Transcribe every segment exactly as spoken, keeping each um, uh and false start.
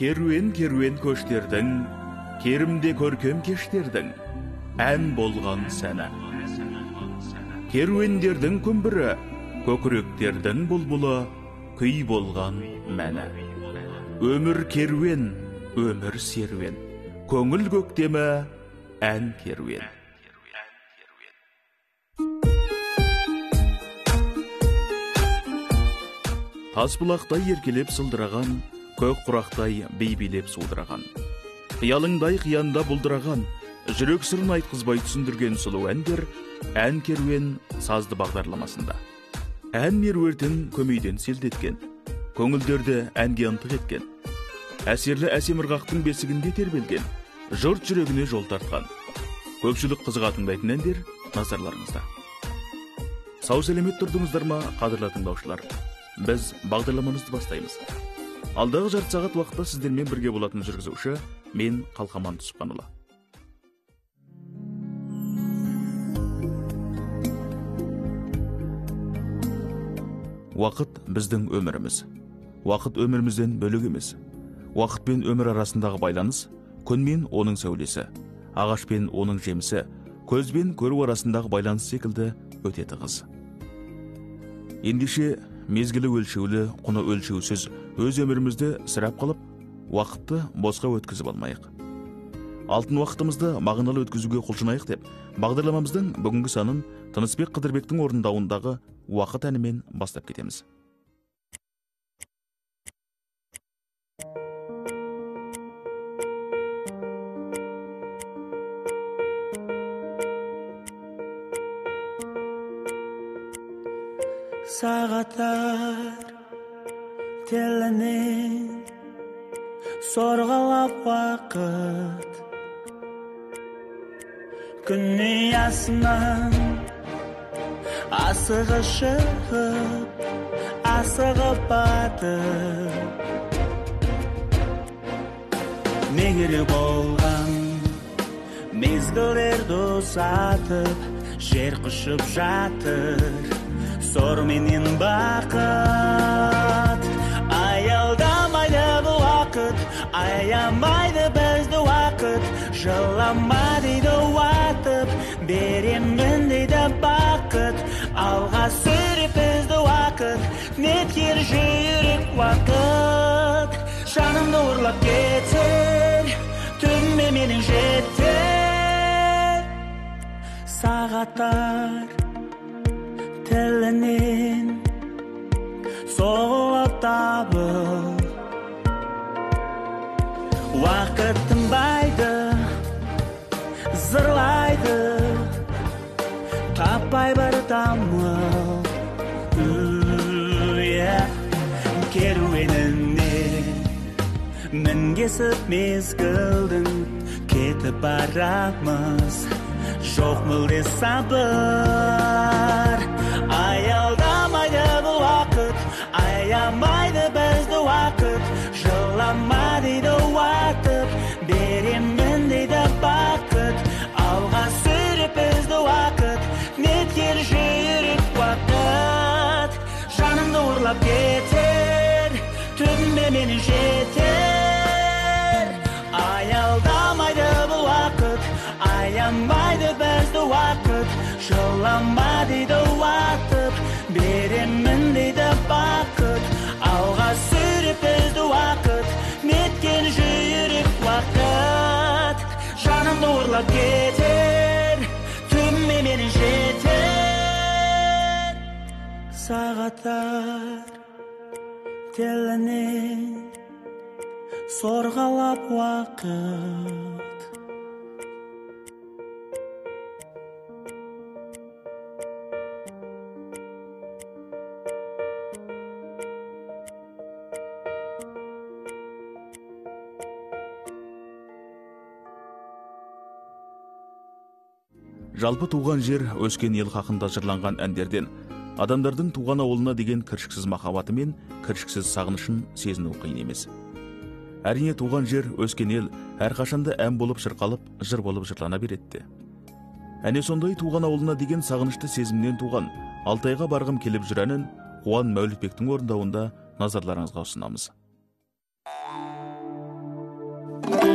Керуен-керуен көштердің, керімде көркем кештердің, ән болған сәні. Керуендердің күмбірі, көкіректердің бұлбұлы, күй болған мәні. Өмір керуен, өмір серуен, көңіл көктемі, ән керуен. Тасбұлақтай еркелеп сылдыраған, көк құрақтай бейбелеп судыраған. Қиялыңдай қиянда бұлдыраған, жүрек сырын айтқызбай түсіндірген сұлу әндер ән керуен сазды бағдарламасында. Ән меруертін көмейден селдеткен, көңілдерді әнге ынтық еткен. Әсерлі әсем ырғақтың бесігінде тербелген, жұрт жүрегіне жол тартқан. Көпшілік қызыға тыңдайтын әндер назарларыңызда. Сау сәлемет тұрдыңыздар ма, қадірлі тыңдаушылар? Біз бағдарламамызды бастаймыз. Алдағы жарты сағат уақытта сіздермен бірге болатын жүргізуші мен Қалқаман Түсіпханұлы. Уақыт біздің өміріміз. Уақыт өмірімізден бөлек емес. Уақыт пен өмір арасындағы байланыс, күн мен оның сәулесі, ағаш пен оның жемісі, көз бен көру арасындағы байланыс секілді өте тығыз. Ендеше мезгілі өлшеулі, құны өлшеусіз өз өмірімізді сірап қалып, уақытты босқа өткізіп алмайық. Алтын уақытымызды мағыналы өткізуге құлшынайық деп, бағдарламамыздың бүгінгі санын Тынысбек Қыдырбектің орындауындағы уақыт әнімен бастап кетеміз. Сағаттар телінен сорғалап уақыт, күнне асынан асығы шығып, асығы батып. Мегері болған мезгілдерді ұзатып, жер құшып жатыр сор менен бақыт. Аялдамайды бұл уақыт, аямайды бізді уақыт, жылама дейді уатып, беремін дейді бақыт. Алға сүріп бізді уақыт, неткер жүрек уақыт. Жанымды ұрлап кетер, түнме менің жетер. Сағаттар тілінен соғылып табыл, уақыт тынбайды, зырлайды, таппай бір дамыл. Керуеніне мінгесіп мезгілдің, кетіп барамыз, жоқ мүлде сабыр. Аялдамайды бұл уақыт, аямайды бізді уақыт, жылама дейді уатып, беремін дейді бақыт. Алға сүріп бізді уақыт, неткер жүрек уақыт. Жанымды ұрлап кетер, түнме мені жетер. Аялдамайды бұл уақыт, аямайды бізді уақыт, жылама дейді уатып, беремін дейді бақыт. Алға сүріп бізді уақыт, неткен жүрек уақыт. Жанымды ұрлап кетер, түнме мені жетер. Сағаттар тілінен сорғалап уақыт, Жалпы туған жер, өскен ел хақында жырланған әндерден адамдардың туған ауылына деген кіршіксіз махаббаты мен кіршіксіз сағынышын сезіну қиын емес. Әрине туған жер, өскен ел әрқашанда ән болып шырқалып, жыр болып жырлана береді. Әне сондай туған ауылына деген сағынышты сезімнен туған Алтайға барғым келіп жүр әнін Қуан Мәулітбектің орындауында назарларыңызға ұсынамыз.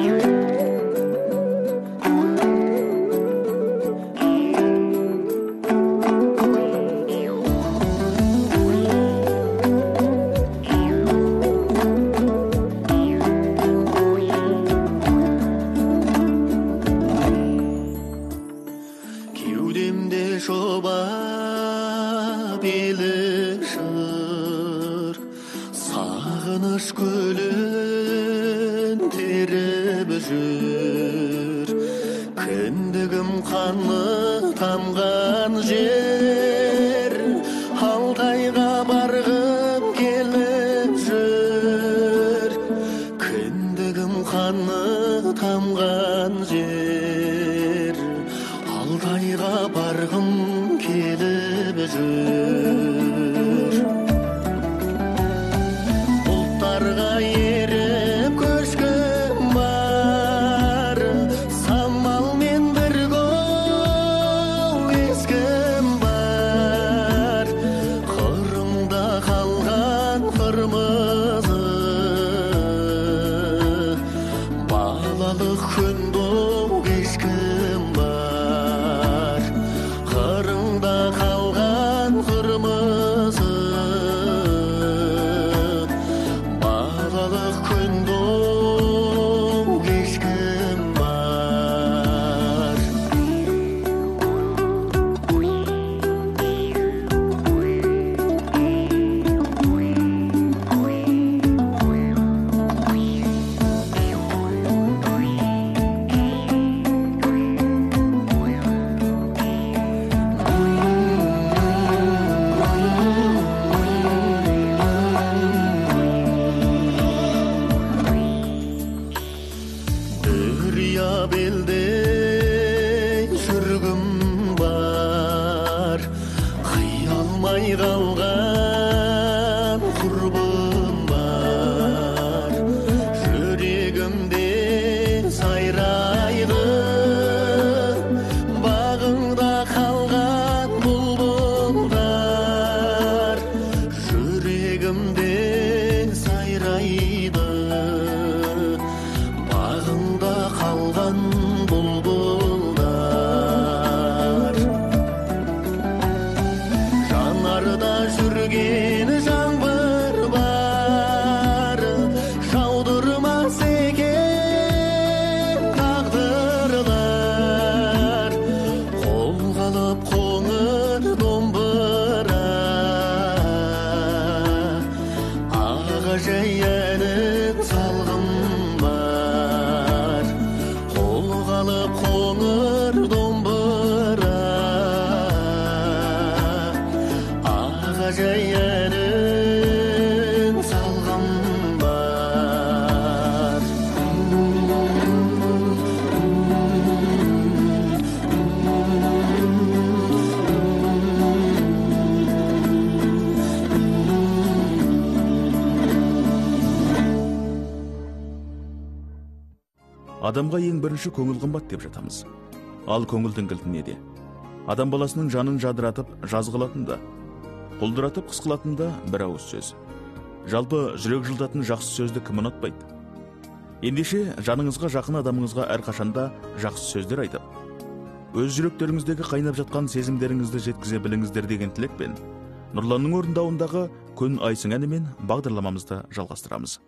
Адамға ең бірінші көңіл қымбат деп жатамыз. Ал көңілдің кілті неде? Адам баласының жанын жадыратып, жазғылатында, құлдыратып қысқылатында бір ауыз сөз. Жалпы жүрек жылдатын жақсы сөзді кім ұнатпайды? Ендеше жаныңызға жақын адамыңызға әрқашанда жақсы сөздер айтып, өз жүректеріңіздегі қайнап жатқан сезімдеріңізді жеткізе біліңіздер деген тілекпен, Нұрланның орындауындағы Күн айсың әнімен бағдарламамызды жалғастырамыз.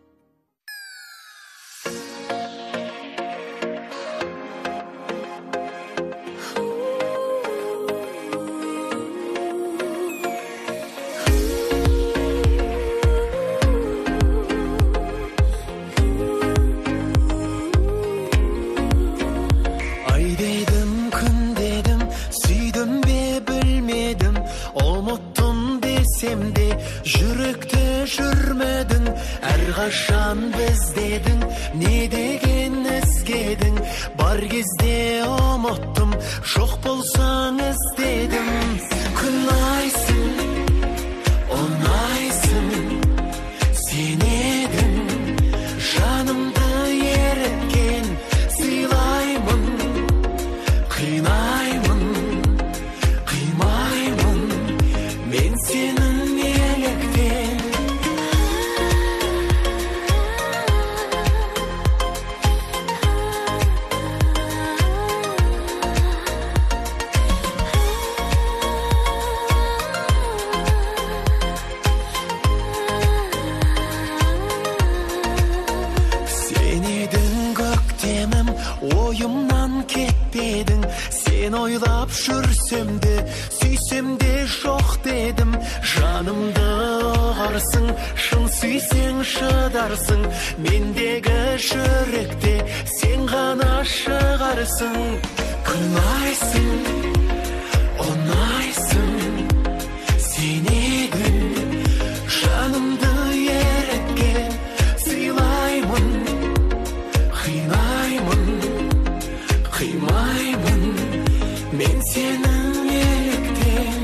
Қашан біздедің, не деген ізгедің, бар кезде ұмыттым, жоқ болсаң іздедім. Күн айсың, ұнайсың, сен едің, жанымды еріткен, сыйлаймын, қинаймын, қимаймын, мен сенің неліктен. ойлап жүрсем де, сүйсем де жоқ дедім. Жанымды ұғарсың, шын сүйсең шыдарсың. Мендегі жүректе сен ғана шығарсың. Күнайсың, ұнайсың, сен едің жанымды ереткен. Сыйлаймын, қинаймын, қимаймын мен сенің неліктен.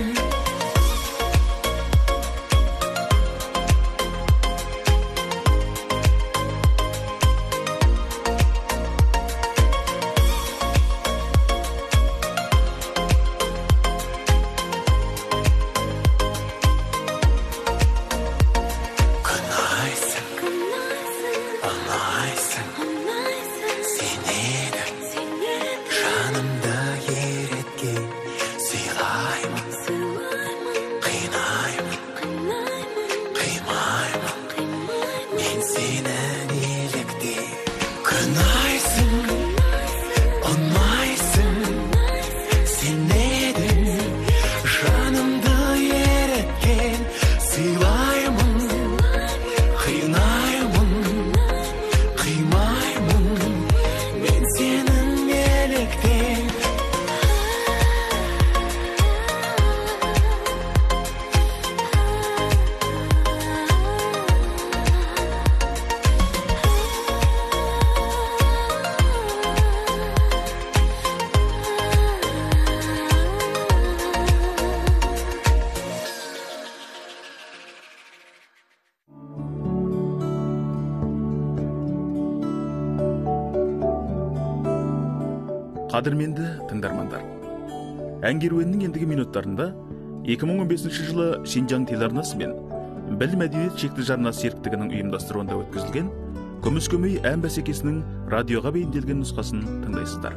Қадірменді тыңдармандар, ән керуенінің ендігі минуттарында екі мың он бесінші жылы Шинжаң телеарнасы мен Білім мәдениет шекті жарнасы серіктігінің ұйымдастыруында өткізілген Күміс көмей ән бәсекесінің радиоға бейімделген нұсқасын тыңдайсыздар.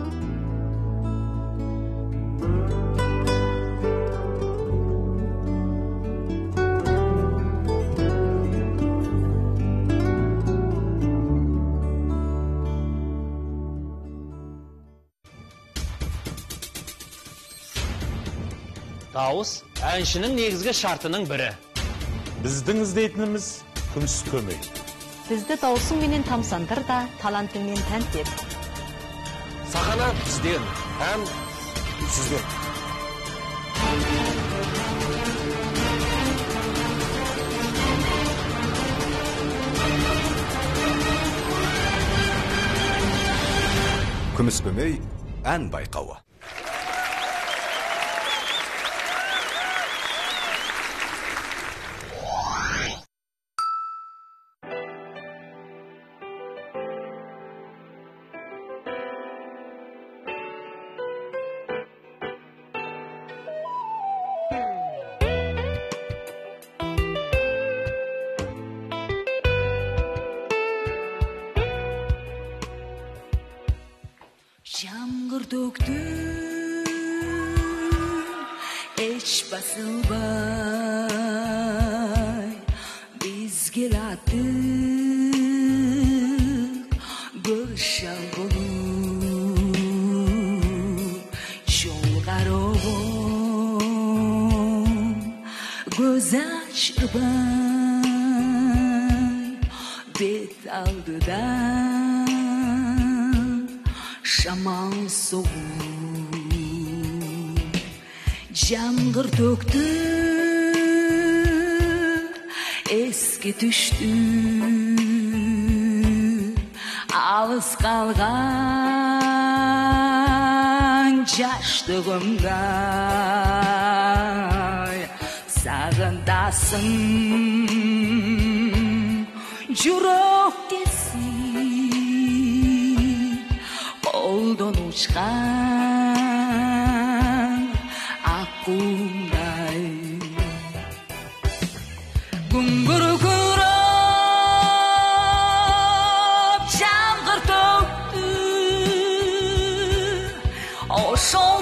Дауыс әншінің негізгі шартының бірі. Біздің іздейтініміз күміс көмей. Бізді дауысың менен тамсандыр да, талантыңмен тәнт ет. Сахана бізден, ән сізден. Күміс көмей ән байқауы. Жаңғыр төктің еш басылбай, біз келаттық көшан болып, жолғар оғым көз ашырбай, бет алдыдан шамал соғып. Жаңғыр төкті еске түшті, алыс қалған жаштығымдай сағындасың жүрек кесіп қолдан ұшқан аққудай. Күңгір күріп жаңғыр төкті, ошол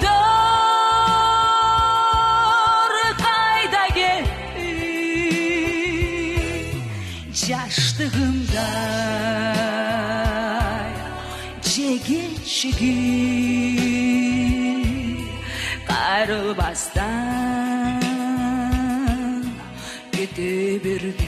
күндөр қайда кетті, жаштығымдай жеге шегіп қайрылбастан кете берді.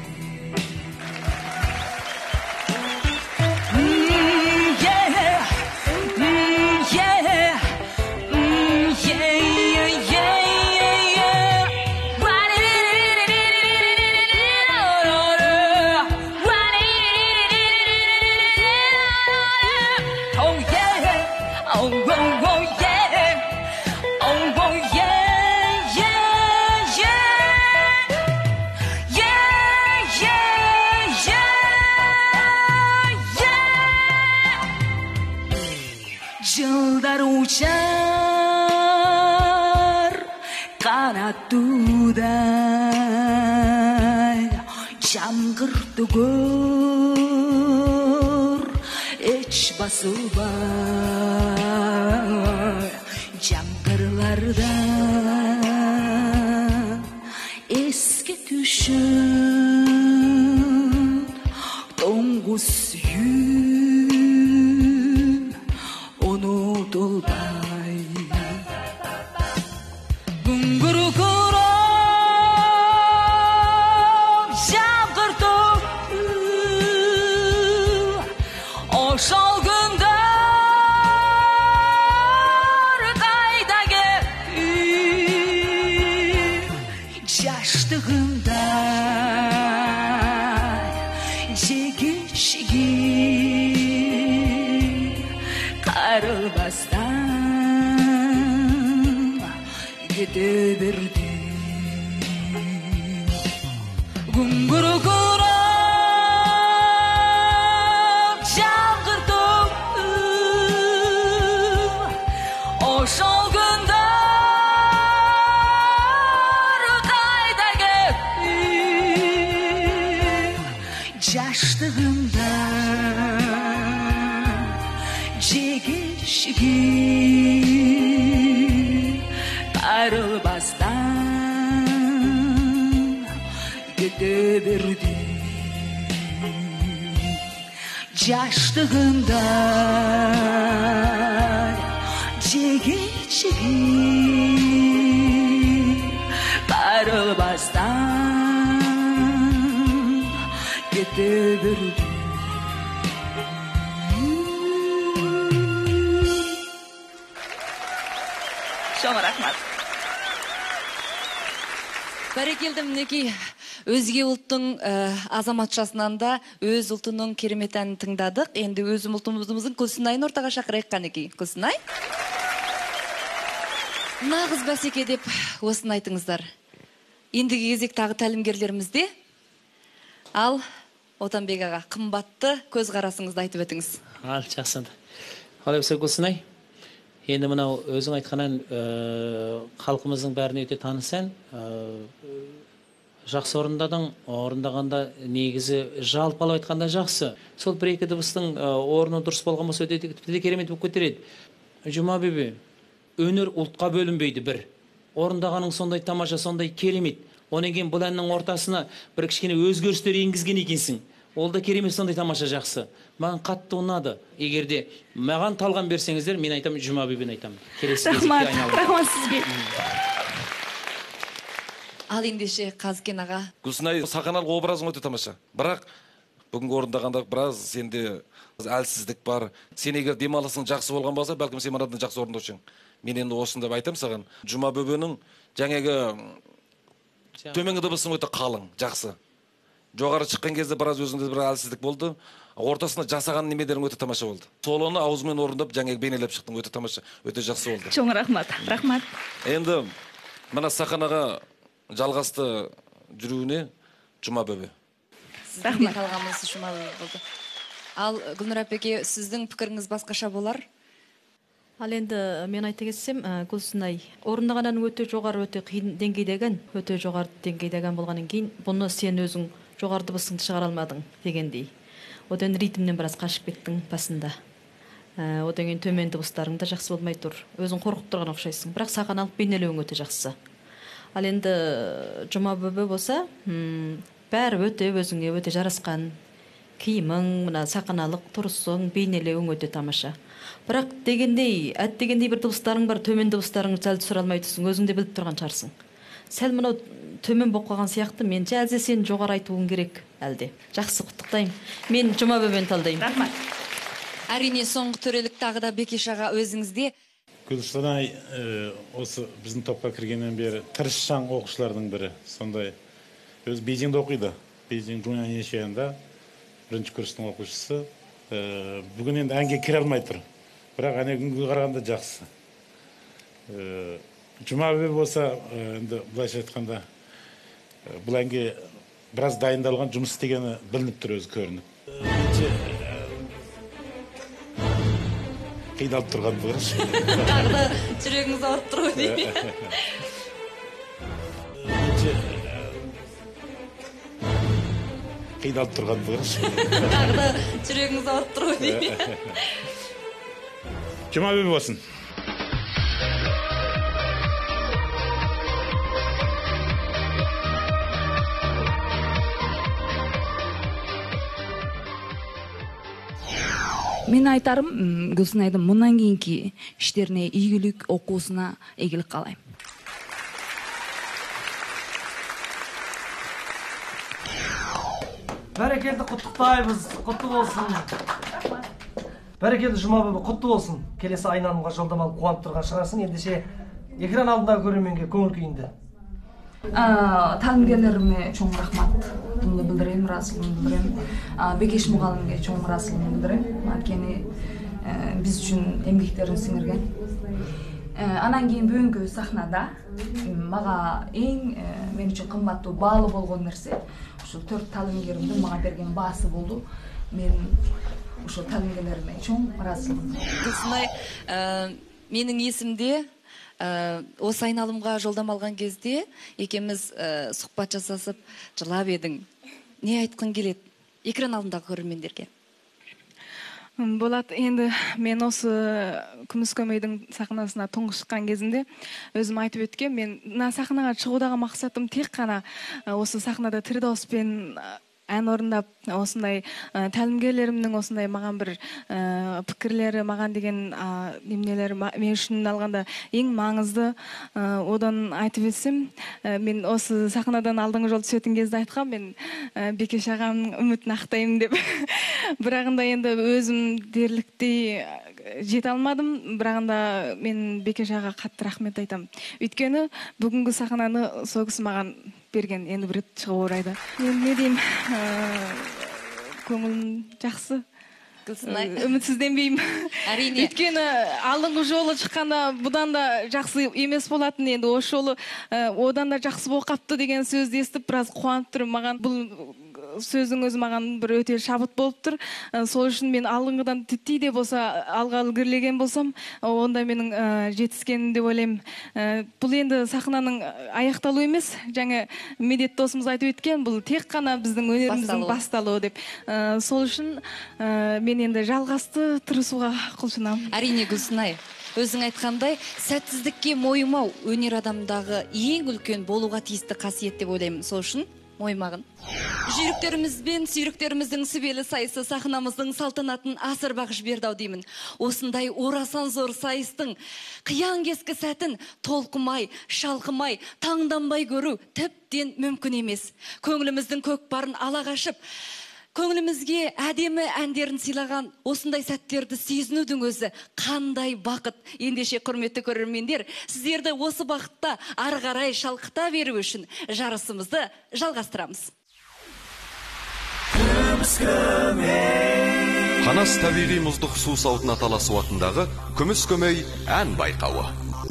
Жылдар учар қанаттудай, жаңғыр түгір эч басылбай, жаңғырларда еске түшін тоңғы сүйін unutulmay. Gunguru kuram jamgırdı o şalgınlar kayda geldi yaştığımda çekişgi ayrılmazdan kete berdi. Gunguru kuram jamgırdı o şalgınlar kayda geldi yaştığımda çekişgi ayrılmazdan kete berdi. Yaştığımda çekişgi ayrılmazdan kete berdi. Çok rahmat. Бәрекелді, мінекей, өзге ұлттың азаматшасынан да өз ұлтының керемет әнін тыңдадық. Енді өз ұлтымыздың Күлсінайын ортаға шақырайық қанекей. Күлсінай? Нағыз бәсеке деп осын айтыңыздар. Ендігі кезек тағы тәлімгерлерімізде. Ал, Отанбек аға, қымбатты көз қарасыңызды айтып өтіңіз. Ал, жақсынды. Қалай өсі Күлсінай? Енді мынау өзің айтқанан халқымыздың бәріне өте танысан, жақсы орындадың, орындағанда негізі жалпалап айтқанда жақсы. Сол бір-екі дыбыстың орны дұрыс болған болса өте керемет болып көтереді. Жұма бебе, өнер ұлтқа бөлінбейді бір. Орындағаның сондай тамаша, сондай керемет. Онан кейін бұл әннің ортасына бір кішкене өзгерістер енгізген екенсің. Ол да керемет, сондай тамаша жақсы. Маған қатты ұнады. Егерде маған талған берсеңіздер, мен айтам, Жұма бебен айтам. Рахмат, рахмат сізге. Ал ендеше Қазкен аға. Күлсінай, сахналық образың өте тамаша. Бірақ бүгінгі орындағанда біраз сенде әлсіздік бар. Сен егер демалысың жақсы болған болса, бәлкім сен мынадан жақсы орындаушың. Мен енді осында айтам саған. Жұма бөбенің жаңағы төменгі дыбысың өте қалың, жақсы. Жоғары шыққан кезде біраз өзіңде бір әлсіздік болды. Ортасында жасаған немелерің өте тамаша болды. Солоны аузыңмен орындап жаңағы бейнелеп шықтың, өте тамаша, өте жақсы болды. Чоң рахмат, рахмат. Енді мына сахнаға жалғасты жүруіне Жұма бөбе. Рахмет. Қалғанымыз Жұма бөбе болды. Ал Гүлнұр әпеке, сіздің пікіріңіз басқаша болар? Ал енді мен айта кетсем, Күлсінай орындағаннан өте жоғары, өте қиын деңгейдеген, өте жоғары деңгейдеген болғаннан кейін, бұны сен өзің жоғары дыбысыңды шығара алмадың дегендей. Одан ритмнен біраз қашып кеттің басында. Одан кейін төмен дыбыстарың да жақсы болмай тұр. Өзің қорқып тұрған ұқсайсың, бірақ сахналық бейнелеуің өте жақсы. Ал енді Жұма бөбе болса, бәрі өте өзіңе өте жарасқан, кийимиң, мына саканалык турусуң, бейнелеуің өтө тамаша. Бірақ дегендей, әт дегендей бір дыбыстарың бар, төмен дыбыстарың жал түсіре алмай тұрсың, өзің де біліп тұрған шығарсың. Сәл мынау төмен болып қалған сияқты, мен әлде сен жоғары айтуың керек әлде. Жақсы, құттықтаймын. Мен Жұма бөбені талдаймын. Рахмат. Әрине соңғы төрелік тағы да Бекеш аға өзіңізде. Гүлстанай осы біздің топқа кіргеннен бері тырысшаң оқушылардың бірі. Сондай өз Бейжіңде оқиды. Бейжің Жуаньшенде бірінші курстың оқушысы. Бүгін енді әнге кіре алмай тұр. Бірақ әне күнге қарағанда жақсы. Жұма бөбе болса, енді былайша айтқанда, бұл әнге біраз дайындалған жұмыс істегені білініп тұр, өзі көрініп. Қиналып тұрған бұлар. Тағы да жүрегіңіз ауырып тұр ғой деймін. Қиналып тұрған бұлар. Тағы да жүрегіңіз ауырып тұр ғой деймін. Жұма бөбе болсын. Мен айтарым, Гүлсынайдың мұнан кейінгі іштеріне игілік, оқуысына игілік қалайым. Бәрекелді құттықтаймыз, құтты болсын. Бәрекелді Жұма бөбе, құтты болсын. Келесі айналымға жолдамалы қуанып тұрған шығарсың. Ендеше экран алдындағы көрерменге көңіл күйінде. Тәлімгерлеріме чоң рахмат. Бұны білдірем, расылын білдірем. Бекеш мұғалімге чоң расылын білдірем. Анткени біз үшін еңбектерін сіңірген. Анан кейін бүгінгі сахнада маға ең мен үшін қымбаттуу баалы болған нәрсе ушул төрт тәлімгерімдің маға берген баасы болды. Мен ушул тәлімгерлеріме чоң расылын. Гүлсынай, менің есімде осы айналымға жолдам алған кезде екеміз сұхбат жасасып жылап едің. Не айтқың келеді экран алдындағы көрермендерге? Болат, енді мен осы Күміс көмейдің сахнасына тұңғыш шыққан кезінде өзім айтып өткен, мен мына сахнаға шығудағы мақсатым тек қана осы сахнада тірі дауыспен ән орындап, осындай тәлімгерлерімнің осындай маған бір пікірлері, маған деген немнелері мен үшін алғанда ең маңызды. Одан айтып өтсем, мен осы сахнадан алдыңғы жол түсетін кезде айтқам, мен Бекеш ағамның үмітін ақтаймын деп. Бірағында енді өзім дерліктей жете алмадым, бірағында мен Бекеш аға қатты рахмет айтам. Өйткені бүгінгі сахнаны сол кісі маған берген, енді бір рет шығып орайды. Мен не деймін, көңілім жақсы. Үмітсізденбеймін. Әрине. Өйткені алдыңғы жолы шыққанда бұдан да жақсы емес болатын, енді осы жолы одан да жақсы болып қапты деген сөзді естіп, біраз қуанып тұрмын. Маған бұл сөздің өзі маған бір өте шабыт болып тұр. Сол үшін мен алдыңғыдан титтей де болса алға ілгерілеген болсам, онда менің жетіскенім деп ойлаймын. Бұл енді сахнаның аяқталуы емес, жаңа Медет досымыз айтып өткен, бұл тек қана біздің өнеріміздің басталуы деп. Сол үшін мен енді жалғасты тырысуға құлшынамын. Әрине, Гүлсынай, өзің айтқандай, сәтсіздікке мойымау өнер адамдағы ең үлкен болуға тиісті қасиет деп ойлаймын. Сол үшін мойымағын. Жүйріктеріміз бен сүйріктеріміздің сүбелі сайысы сахнамыздың салтанатын асырбақ жіберді-ау деймін. Осындай орасан зор сайыстың қиян кескі сәтін толқымай, шалқымай, таңданбай көру тіптен мүмкін емес. Көңіліміздің көкпарын ала қашып, көңілімізге әдемі әндерін сыйлаған осындай сәттерді сезінудің өзі қандай бақыт. Ендеше құрметті көрермендер, сіздерді осы бақытта ары қарай шалқыта беру үшін жарысымызды жалғастырамыз. Қанас табиғи мұздық су сауытына таласу атындағы Күміс көмей ән байқауы.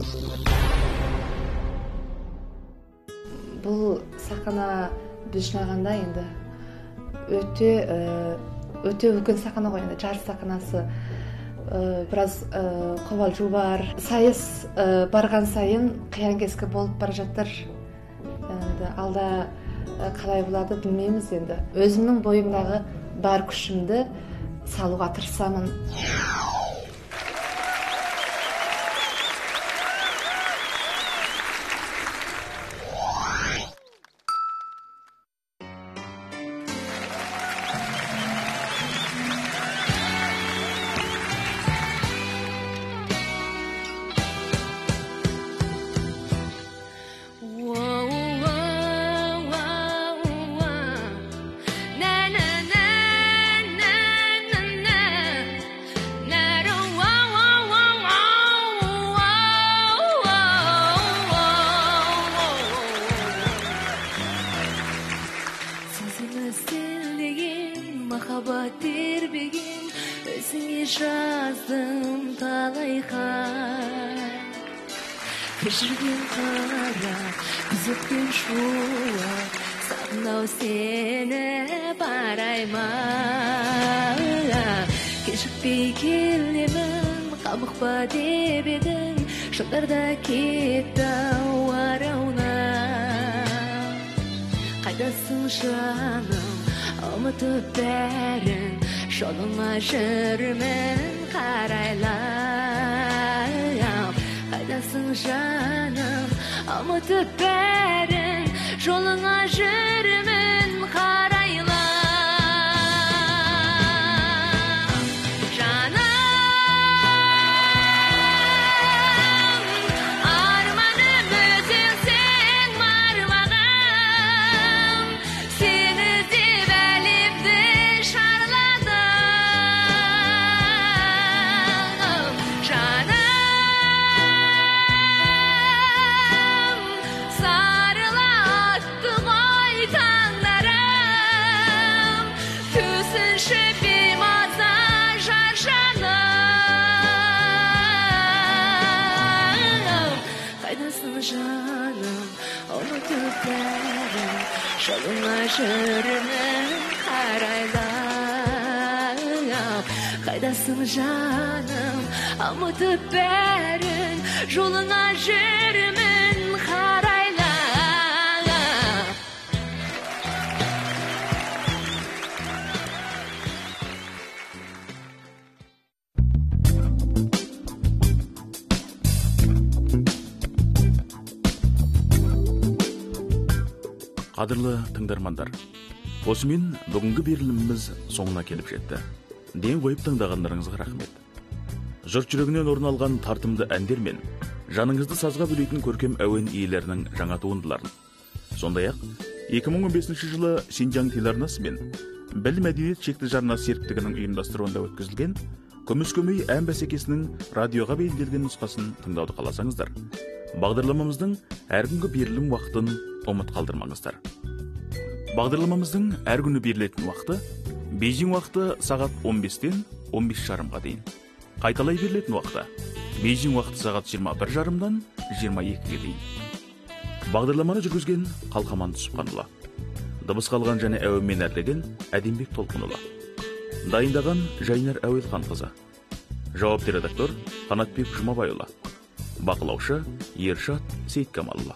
Бұл сахна біз жинағанда енді өте өте үлкен сахна ғой, енді жарыс сахнасы, біраз қобалжу бар. Сайыс барған сайын қиян кескі болып бара жатыр. Енді алда қалай болады білмейміз енді. Өзімнің бойымдағы бар күшімді салуға тырысамын. махаббат тербеген, өзіңе жаздым талай хат. Кешірген қара, күз өткен шуақ, сағынау сені барайма. Кешікпей келемін, қамықпа деп едің, жылдарда кетті арауна. Қайдасың жаным, ұмытып бәрін, жолыңа жүрмін қарайлап. Қайдасың жаным, ұмытып бәрін, жолыңа жүрмін қарайлап. Жолыңа жүрмін қарайлап. Қайдасың жаным, ұмытып бәрін, жолыңа жүрмін қарайлап. Қадірлі тыңдармандар, осымен бүгінгі беріліміміз соңына келіп жетті. Ден қойып тыңдағандарыңызға рахмет. Жұрт жүрегінен орын алған тартымды әндер мен жаныңызды сазға бөлейтін көркем әуен иелерінің жаңа туындыларын. Сондай-ақ, екі мың он бесінші жылы Шинжаң телеарнасы мен Білім мәдениет шекті жарнасы серіктігінің ұйымдастыруында өткізілген Күміс көмей ән бәсекесінің радиоға бейімделген нұсқасын тыңдауды қаласаңыздар, бағдарламамыздың әр күнгі берілім уақытын ұмыт қалдырмаңыздар. Бағдарламамыздың әр күні берілетін уақыты Бейжің уақыты сағат он бестен он бес жарымға дейін. Қайталай берілетін уақыты Бейжің уақыты сағат жиырма бір жарымдан жиырма екіге дейін. Бағдарламаны жүргізген Қалқаман Түсіпханұлы. Дыбыс қалған және әуенмен әрлеген Әдембек Толқынұлы. Дайындаған Жайнар Әуелханқызы. Жауапты редактор Қанатбек Жұмабайұлы. Бақылаушы Ершат Сейткамалұлы.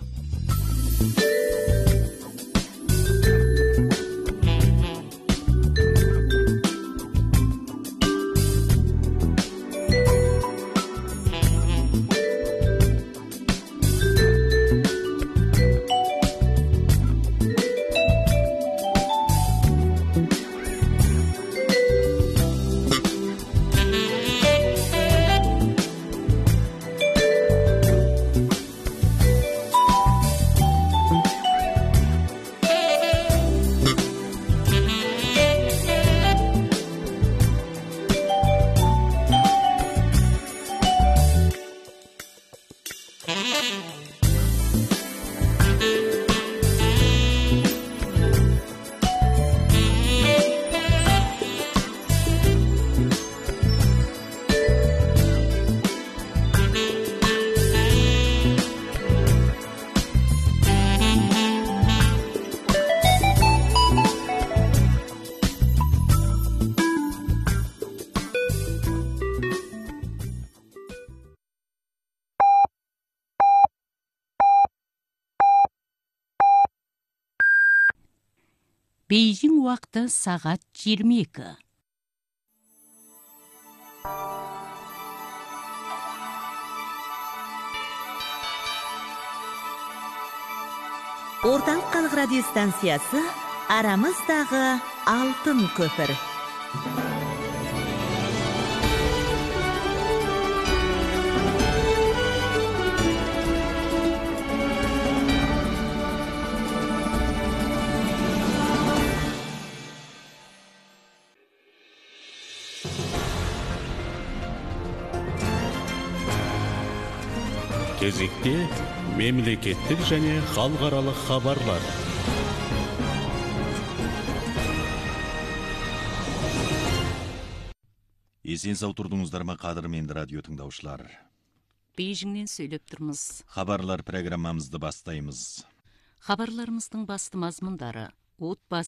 Бейжің уақыты сағат жиырма екі. Орталық халық радиостанциясы арамыздағы алтын көпір. Кезекте мемлекеттік және халықаралық хабарлар. Есен сау тұрдыңыздар ма, қадірменді радио тыңдаушылар? Бейжіңнен сөйлеп тұрмыз. Хабарлар программамызды бастаймыз. Хабарларымыздың басты мазмұндары: отбасы